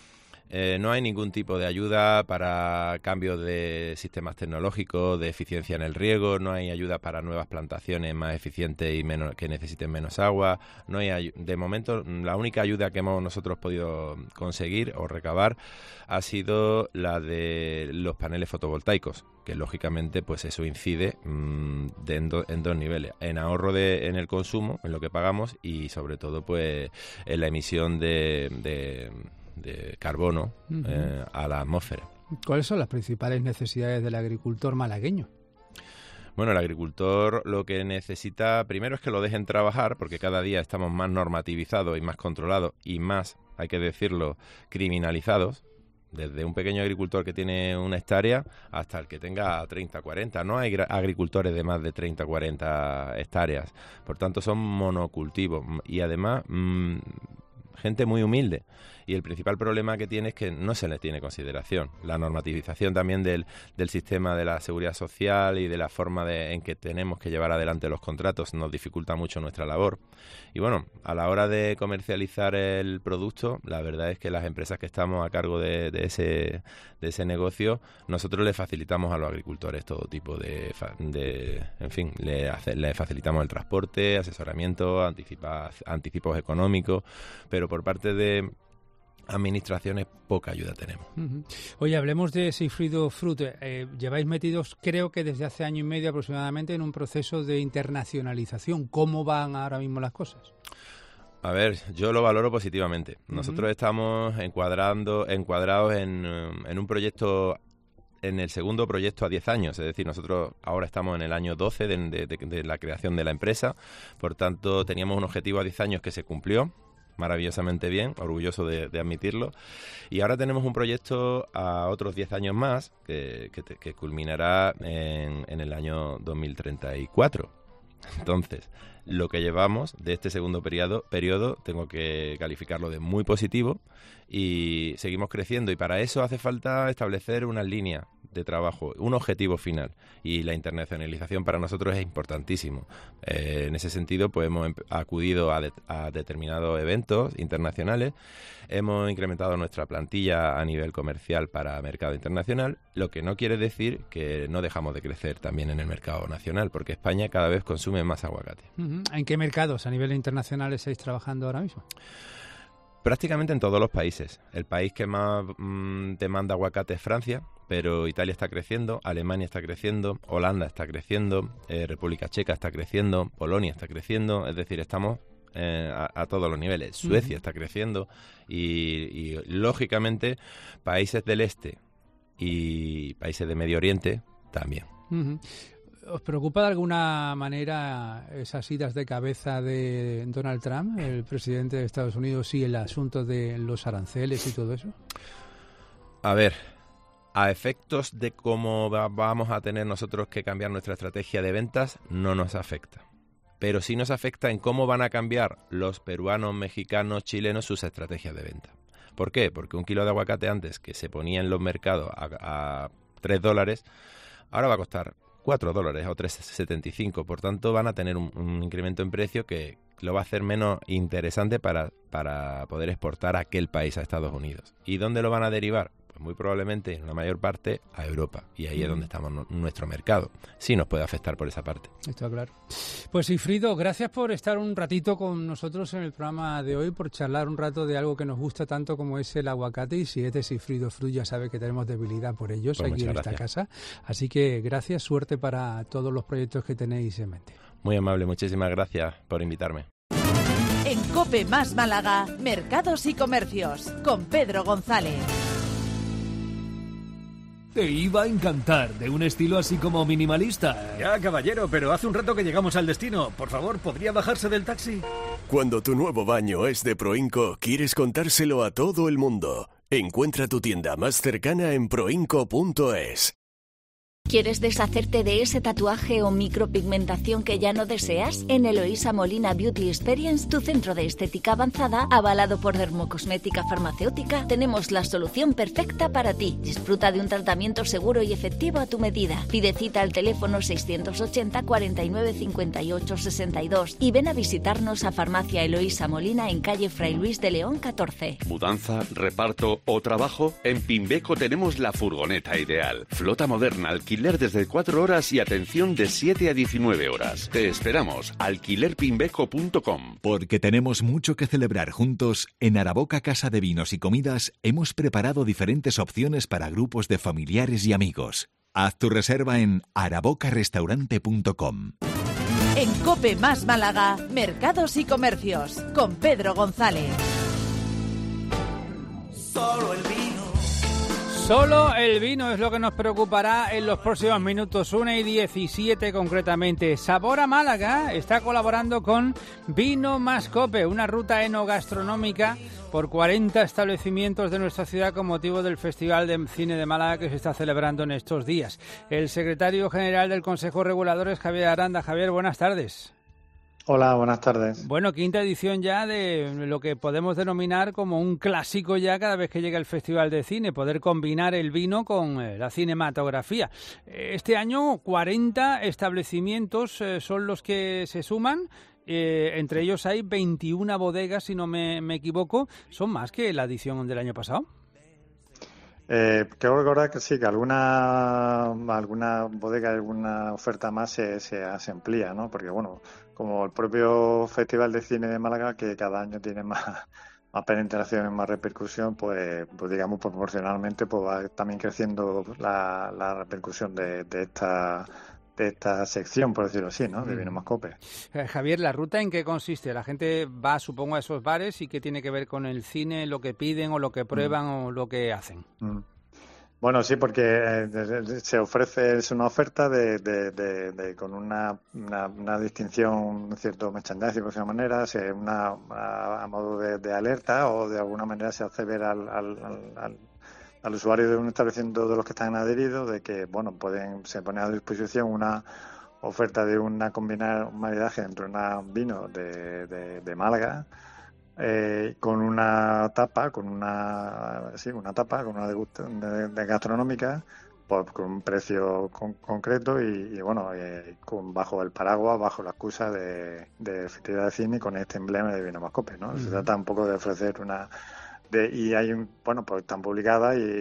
no hay ningún tipo de ayuda para cambio de sistemas tecnológicos, de eficiencia en el riego, no hay ayuda para nuevas plantaciones más eficientes y que necesiten menos agua. No hay de momento, la única ayuda que hemos nosotros podido conseguir o recabar ha sido la de los paneles fotovoltaicos, que lógicamente pues eso incide en dos niveles: en ahorro en el consumo, en lo que pagamos, y sobre todo pues en la emisión de carbono a la atmósfera. ¿Cuáles son las principales necesidades del agricultor malagueño? Bueno, el agricultor lo que necesita primero es que lo dejen trabajar, porque cada día estamos más normativizados y más controlados y más, hay que decirlo, criminalizados. Desde un pequeño agricultor que tiene una hectárea hasta el que tenga 30, 40. No hay agricultores de más de 30, 40 hectáreas. Por tanto, son monocultivos y además gente muy humilde. Y el principal problema que tiene es que no se le tiene consideración. La normativización también del sistema de la seguridad social y de la forma en que tenemos que llevar adelante los contratos nos dificulta mucho nuestra labor. Y bueno, a la hora de comercializar el producto, la verdad es que las empresas que estamos a cargo de ese negocio, nosotros le facilitamos a los agricultores todo tipo en fin, le facilitamos el transporte, asesoramiento, anticipos económicos, pero por parte de administraciones poca ayuda tenemos. Oye, hablemos de Sigfrido Fruit. Lleváis metidos, creo que desde hace año y medio aproximadamente, en un proceso de internacionalización. ¿Cómo van ahora mismo las cosas? A ver, yo lo valoro positivamente. Nosotros estamos encuadrados en un proyecto, en el segundo proyecto a 10 años. Es decir, nosotros ahora estamos en el año 12 de la creación de la empresa. Por tanto, teníamos un objetivo a 10 años que se cumplió maravillosamente bien, orgulloso de admitirlo, y ahora tenemos un proyecto a otros 10 años más que culminará en el año 2034. Entonces, lo que llevamos de este segundo periodo tengo que calificarlo de muy positivo y seguimos creciendo, y para eso hace falta establecer una línea de trabajo, un objetivo final, y la internacionalización para nosotros es importantísimo. En ese sentido, pues hemos acudido a determinados eventos internacionales, hemos incrementado nuestra plantilla a nivel comercial para mercado internacional, lo que no quiere decir que no dejamos de crecer también en el mercado nacional, porque España cada vez consume más aguacate. ¿En qué mercados a nivel internacional estáis trabajando ahora mismo? Prácticamente en todos los países. El país que más demanda aguacate es Francia, pero Italia está creciendo, Alemania está creciendo, Holanda está creciendo, República Checa está creciendo, Polonia está creciendo, es decir, estamos a todos los niveles. Suecia está creciendo y lógicamente países del este y países de Medio Oriente también. ¿Os preocupa de alguna manera esas idas de cabeza de Donald Trump, el presidente de Estados Unidos, y el asunto de los aranceles y todo eso? A ver, a efectos de cómo vamos a tener nosotros que cambiar nuestra estrategia de ventas, no nos afecta. Pero sí nos afecta en cómo van a cambiar los peruanos, mexicanos, chilenos sus estrategias de venta. ¿Por qué? Porque un kilo de aguacate antes, que se ponía en los mercados a $3, ahora va a costar $4 o $3.75. Por tanto, van a tener un incremento en precio que lo va a hacer menos interesante para poder exportar a aquel país, a Estados Unidos. ¿Y dónde lo van a derivar? Pues muy probablemente, en la mayor parte, a Europa. Y ahí es donde estamos nuestro mercado. Sí nos puede afectar por esa parte. Está claro. Pues Sigfrido, gracias por estar un ratito con nosotros en el programa de hoy, por charlar un rato de algo que nos gusta tanto como es el aguacate. Y si es de Sigfrido Fruit, ya sabe que tenemos debilidad por ellos pues aquí en esta casa. Así que gracias, suerte para todos los proyectos que tenéis en mente. Muy amable, muchísimas gracias por invitarme. En COPE más Málaga, Mercados y Comercios, con Pedro González. Te iba a encantar, de un estilo así como minimalista. Ya, caballero, pero hace un rato que llegamos al destino. Por favor, ¿podría bajarse del taxi? Cuando tu nuevo baño es de Proinco, quieres contárselo a todo el mundo. Encuentra tu tienda más cercana en proinco.es. ¿Quieres deshacerte de ese tatuaje o micropigmentación que ya no deseas? En Eloísa Molina Beauty Experience, tu centro de estética avanzada, avalado por Dermocosmética Farmacéutica, tenemos la solución perfecta para ti. Disfruta de un tratamiento seguro y efectivo a tu medida. Pide cita al teléfono 680 49 58 62 y ven a visitarnos a Farmacia Eloísa Molina en calle Fray Luis de León 14. ¿Mudanza, reparto o trabajo? En Pimbeco tenemos la furgoneta ideal. Flota moderna, alquiler desde 4 horas y atención de 7 a 19 horas. Te esperamos. alquilerpimbeco.com. Porque tenemos mucho que celebrar juntos, en Araboca Casa de Vinos y Comidas hemos preparado diferentes opciones para grupos de familiares y amigos. Haz tu reserva en arabocarestaurante.com. En COPE más Málaga, Mercados y Comercios, con Pedro González. Solo el vino es lo que nos preocupará en los próximos minutos, 1:17 concretamente. Sabor a Málaga está colaborando con Vino más Cope, una ruta enogastronómica por 40 establecimientos de nuestra ciudad con motivo del Festival de Cine de Málaga que se está celebrando en estos días. El secretario general del Consejo Regulador es Javier Aranda. Javier, buenas tardes. Hola, buenas tardes. Bueno, quinta edición ya de lo que podemos denominar como un clásico ya cada vez que llega el Festival de Cine, poder combinar el vino con la cinematografía. Este año 40 establecimientos son los que se suman, entre ellos hay 21 bodegas, si no me equivoco. ¿Son más que la edición del año pasado? Quiero recordar que sí, que alguna bodega, alguna oferta más se amplía, ¿no? Porque, bueno, como el propio Festival de Cine de Málaga, que cada año tiene más penetración y más repercusión, pues digamos, proporcionalmente, pues va también creciendo la repercusión de esta sección, por decirlo así, ¿no? De Vino más Cope. Javier, ¿la ruta en qué consiste? La gente va, supongo, a esos bares y ¿qué tiene que ver con el cine, lo que piden o lo que prueban o lo que hacen? Bueno, sí, porque se ofrece, es una oferta con una distinción, un cierto merchandising, por esa manera, a modo de alerta, o de alguna manera se hace ver al usuario de un establecimiento, de los que están adheridos, de que, bueno, se pone a disposición una oferta de un maridaje entre un vino de Málaga, con una tapa, con una degustación de gastronómica, con un precio concreto y bueno, bajo el paraguas, bajo la excusa de Festival de Cine, con este emblema de Vino más Cope, ¿no? Se trata un poco de ofrecer y hay pues están publicadas y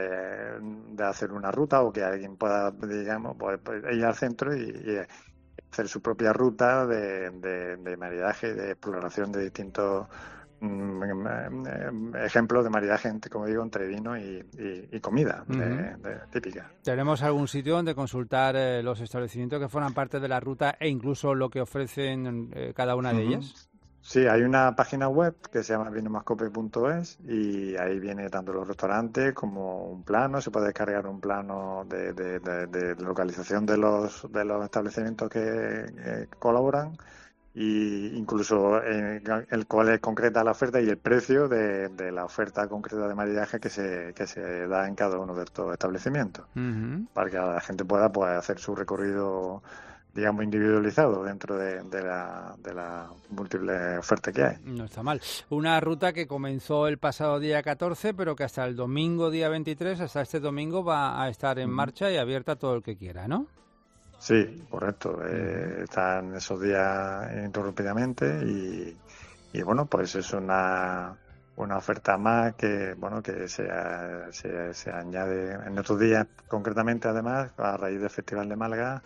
de hacer una ruta, o que alguien pueda, digamos, pues ir al centro y hacer su propia ruta de maridaje, de exploración de distintos ejemplos de maridaje, como digo, entre vino y comida típica. ¿Tenemos algún sitio donde consultar los establecimientos que forman parte de la ruta e incluso lo que ofrecen cada una de ellas? Sí, hay una página web que se llama vinomascope.es y ahí viene tanto los restaurantes como un plano. Se puede descargar un plano de localización de los establecimientos que colaboran, y incluso el cual es concreta la oferta y el precio de la oferta concreta de maridaje que se da en cada uno de estos establecimientos, para que la gente pueda hacer su recorrido, digamos, individualizado dentro de la múltiple oferta que hay. No está mal. Una ruta que comenzó el pasado día 14, pero que hasta el domingo, día 23, hasta este domingo, va a estar en marcha y abierta a todo el que quiera, ¿no? Sí, correcto. Están esos días ininterrumpidamente y bueno, pues es una oferta más que, bueno, que se añade en otros días, concretamente, además, a raíz del Festival de Málaga.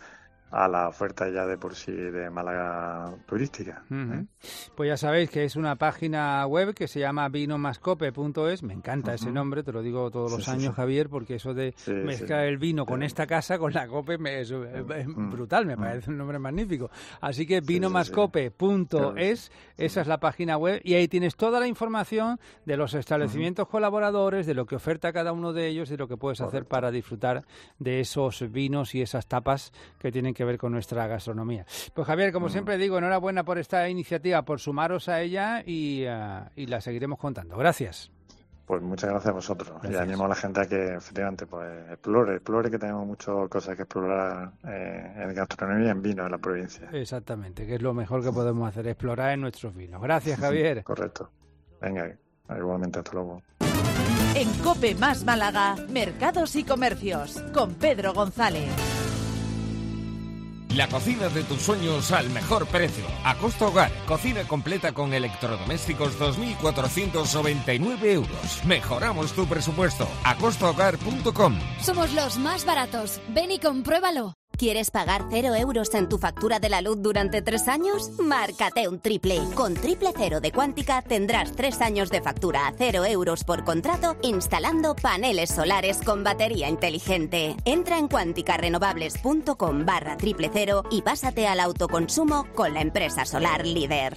a la oferta ya de por sí de Málaga turística. Pues ya sabéis que es una página web que se llama vinomascope.es. Me encanta ese nombre, te lo digo todos los años, Javier, porque eso de mezclar el vino con esta casa, con la cope, es brutal, me parece un nombre magnífico. Así que vinomascope.es, esa es la página web, y ahí tienes toda la información de los establecimientos colaboradores, de lo que oferta cada uno de ellos, de lo que puedes hacer para disfrutar de esos vinos y esas tapas que tienen que ver con nuestra gastronomía. Pues Javier, como siempre digo, enhorabuena por esta iniciativa, por sumaros a ella y la seguiremos contando. Gracias. Pues muchas gracias a vosotros. Gracias. Y animo a la gente a que efectivamente pues explore, que tenemos muchas cosas que explorar en gastronomía y en vino en la provincia. Exactamente, que es lo mejor que podemos hacer, explorar en nuestros vinos. Gracias, Javier. Correcto. Venga, igualmente, hasta luego. En COPE más Málaga, Mercados y Comercios, con Pedro González. La cocina de tus sueños al mejor precio. Acosta Hogar, cocina completa con electrodomésticos, 2.499 euros. Mejoramos tu presupuesto. acostahogar.com. Somos los más baratos. Ven y compruébalo. ¿Quieres pagar 0 euros en tu factura de la luz durante 3 años? Márcate un triple. Con Triple Cero de Cuántica tendrás 3 años de factura a 0 euros por contrato instalando paneles solares con batería inteligente. Entra en cuanticarrenovables.com/triple cero y pásate al autoconsumo con la empresa solar líder.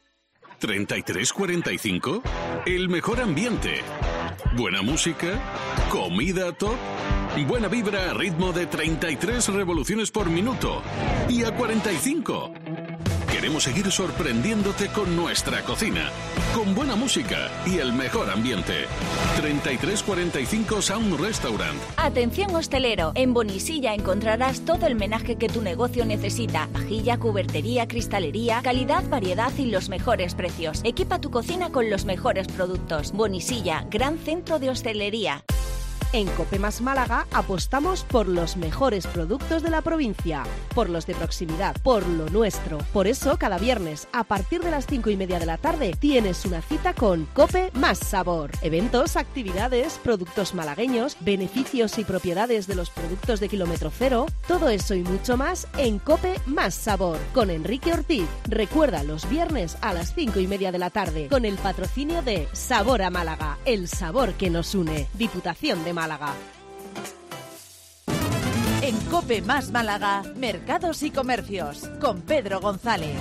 3345, el mejor ambiente. Buena música, comida top, buena vibra a ritmo de 33 revoluciones por minuto y a 45. Queremos seguir sorprendiéndote con nuestra cocina, con buena música y el mejor ambiente. 3345 Sound Restaurant. Atención hostelero, en Bonisilla encontrarás todo el menaje que tu negocio necesita. Vajilla, cubertería, cristalería, calidad, variedad y los mejores precios. Equipa tu cocina con los mejores productos. Bonisilla, gran centro de hostelería. En COPE más Málaga apostamos por los mejores productos de la provincia, por los de proximidad, por lo nuestro. Por eso, cada viernes, a partir de las 5:30 de la tarde, tienes una cita con COPE más Sabor. Eventos, actividades, productos malagueños, beneficios y propiedades de los productos de kilómetro cero, todo eso y mucho más en COPE más Sabor, con Enrique Ortiz. Recuerda, los viernes a las 5:30 de la tarde, con el patrocinio de Sabor a Málaga, el sabor que nos une. Diputación de Málaga. En COPE más Málaga, Mercados y Comercios, con Pedro González.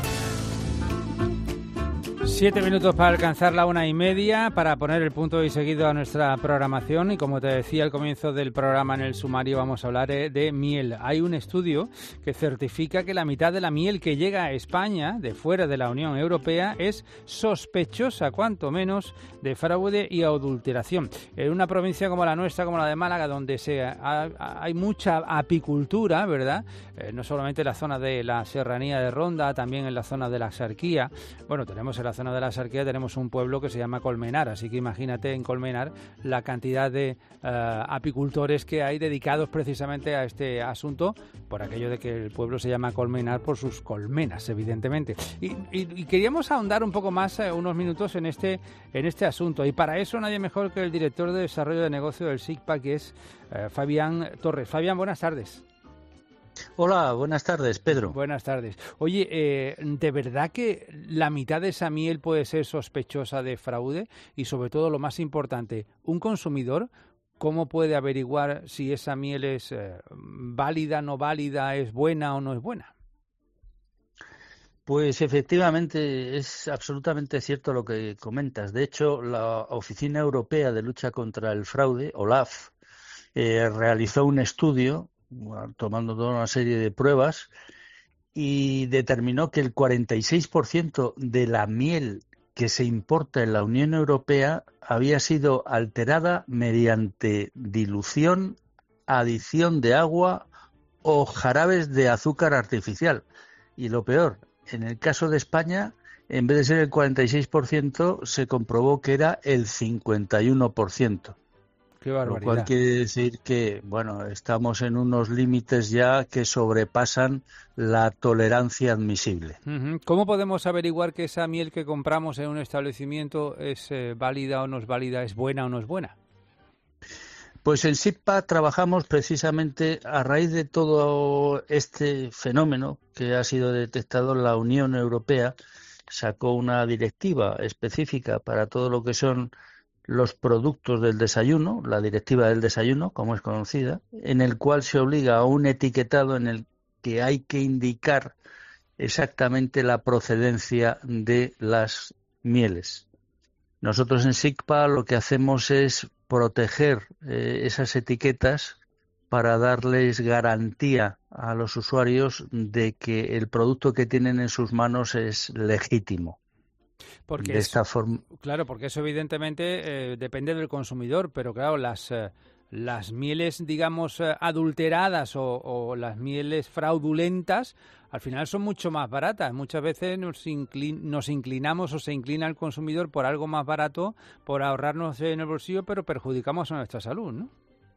7 minutos para alcanzar la 1:30 para poner el punto y seguido a nuestra programación, y como te decía al comienzo del programa en el sumario vamos a hablar de miel. Hay un estudio que certifica que la mitad de la miel que llega a España de fuera de la Unión Europea es sospechosa, cuanto menos, de fraude y adulteración. En una provincia como la nuestra, como la de Málaga, donde hay mucha apicultura, ¿verdad? No solamente en la zona de la serranía de Ronda, también en la zona de la Axarquía. Bueno, tenemos en la zona de la Axarquía tenemos un pueblo que se llama Colmenar, así que imagínate en Colmenar la cantidad de apicultores que hay dedicados precisamente a este asunto, por aquello de que el pueblo se llama Colmenar por sus colmenas, evidentemente. Y queríamos ahondar un poco más, unos minutos en este asunto, y para eso nadie mejor que el director de desarrollo de negocio del SICPA, que es Fabián Torres. Fabián, buenas tardes. Hola, buenas tardes, Pedro. Buenas tardes. Oye, ¿de verdad que la mitad de esa miel puede ser sospechosa de fraude? Y sobre todo, lo más importante, un consumidor, ¿cómo puede averiguar si esa miel es válida, no válida, es buena o no es buena? Pues efectivamente es absolutamente cierto lo que comentas. De hecho, la Oficina Europea de Lucha contra el Fraude, OLAF, realizó un estudio tomando toda una serie de pruebas y determinó que el 46% de la miel que se importa en la Unión Europea había sido alterada mediante dilución, adición de agua o jarabes de azúcar artificial. Y lo peor, en el caso de España, en vez de ser el 46%, se comprobó que era el 51%. Qué barbaridad. Lo cual quiere decir que, bueno, estamos en unos límites ya que sobrepasan la tolerancia admisible. ¿Cómo podemos averiguar que esa miel que compramos en un establecimiento es válida o no es válida, es buena o no es buena? Pues en SICPA trabajamos precisamente a raíz de todo este fenómeno que ha sido detectado. La Unión Europea sacó una directiva específica para todo lo que son los productos del desayuno, la directiva del desayuno, como es conocida, en el cual se obliga a un etiquetado en el que hay que indicar exactamente la procedencia de las mieles. Nosotros en SICPA lo que hacemos es proteger esas etiquetas para darles garantía a los usuarios de que el producto que tienen en sus manos es legítimo. Porque de esta forma. Claro, porque eso evidentemente depende del consumidor, pero claro, las mieles, digamos, adulteradas o las mieles fraudulentas, al final son mucho más baratas. Muchas veces nos inclinamos o se inclina el consumidor por algo más barato, por ahorrarnos en el bolsillo, pero perjudicamos a nuestra salud, ¿no?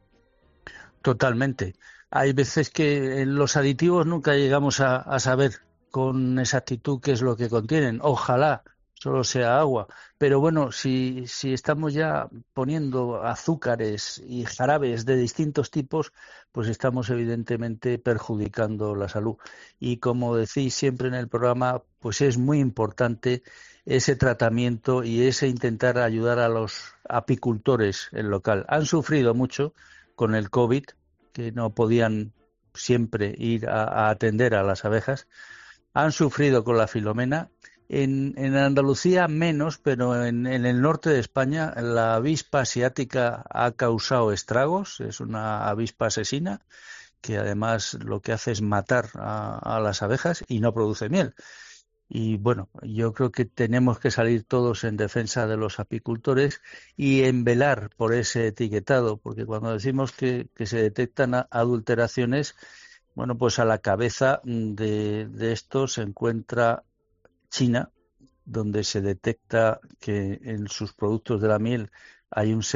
Totalmente. Hay veces que en los aditivos nunca llegamos a saber con exactitud qué es lo que contienen. Ojalá solo sea agua. Pero bueno, si estamos ya poniendo azúcares y jarabes de distintos tipos, pues estamos evidentemente perjudicando la salud. Y como decís siempre en el programa, pues es muy importante ese tratamiento y ese intentar ayudar a los apicultores en local. Han sufrido mucho con el COVID, que no podían siempre ir a atender a las abejas. Han sufrido con la filomena. En Andalucía menos, pero en el norte de España la avispa asiática ha causado estragos. Es una avispa asesina que además lo que hace es matar a las abejas y no produce miel. Y bueno, yo creo que tenemos que salir todos en defensa de los apicultores y en velar por ese etiquetado, porque cuando decimos que se detectan adulteraciones, bueno, pues a la cabeza de esto se encuentra China, donde se detecta que en sus productos de la miel hay un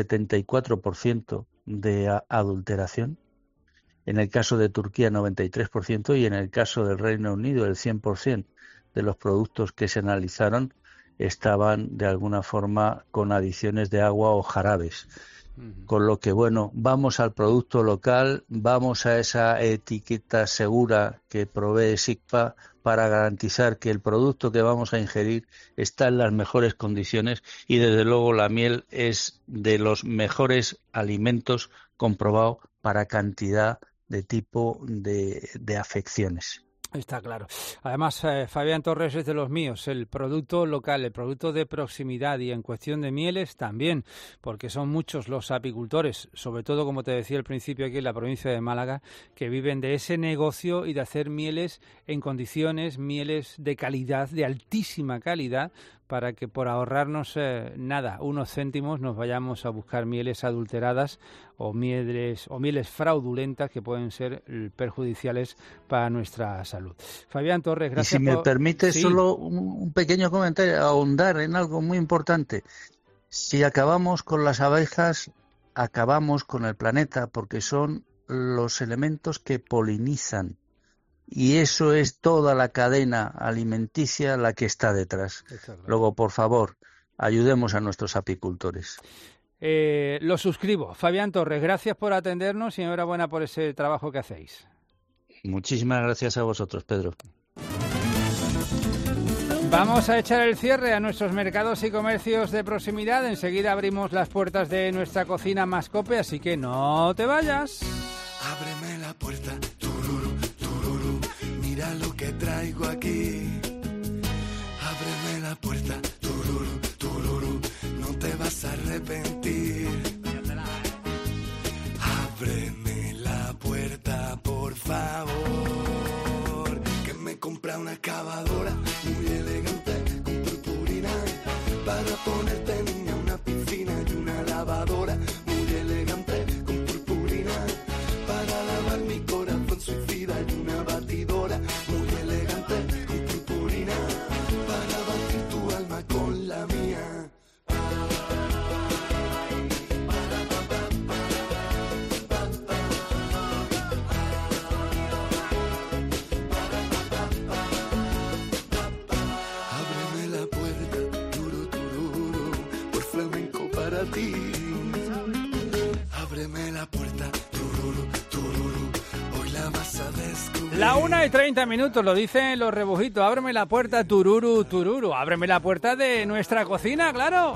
74% de adulteración. En el caso de Turquía, 93%, y en el caso del Reino Unido, el 100% de los productos que se analizaron estaban de alguna forma con adiciones de agua o jarabes. Con lo que, bueno, vamos al producto local, vamos a esa etiqueta segura que provee SICPA para garantizar que el producto que vamos a ingerir está en las mejores condiciones y, desde luego, la miel es de los mejores alimentos comprobado para cantidad de tipo de afecciones. Está claro. Además, Fabián Torres es de los míos. El producto local, el producto de proximidad, y en cuestión de mieles también, porque son muchos los apicultores, sobre todo, como te decía al principio, aquí en la provincia de Málaga, que viven de ese negocio y de hacer mieles en condiciones, mieles de calidad, de altísima calidad, para que por ahorrarnos unos céntimos nos vayamos a buscar mieles adulteradas o mieles fraudulentas que pueden ser perjudiciales para nuestra salud. Fabián Torres, gracias. Y si me permite, sí, solo un pequeño comentario, ahondar en algo muy importante. Si acabamos con las abejas, acabamos con el planeta, porque son los elementos que polinizan. Y eso es toda la cadena alimenticia la que está detrás. Luego, por favor, ayudemos a nuestros apicultores. Lo suscribo. Fabián Torres, gracias por atendernos y enhorabuena por ese trabajo que hacéis. Muchísimas gracias a vosotros, Pedro. Vamos a echar el cierre a nuestros mercados y comercios de proximidad. Enseguida abrimos las puertas de nuestra cocina Mascope, así que no te vayas. Ábreme la puerta, tururú, tururú, mira lo que traigo aquí. Ábreme la puerta, tururú, tururú, no te vas a arrepentir. Ábreme la puerta, por favor, que me compra una excavadora muy elegante con purpurina para ponerte, niña, una piscina y una lavadora muy elegante con purpurina para lavar mi corazón suicida y una batidora muy elegante con purpurina para batir tu alma con la mía. Ábreme la puerta, turu, tururu, por flamenco para ti. Ábreme la puerta. puerta, tururú, tururú, hoy la vas a descubrir. La 1:30, lo dicen los rebujitos. Ábreme la puerta, tururu, tururu. Ábreme la puerta de nuestra cocina, claro.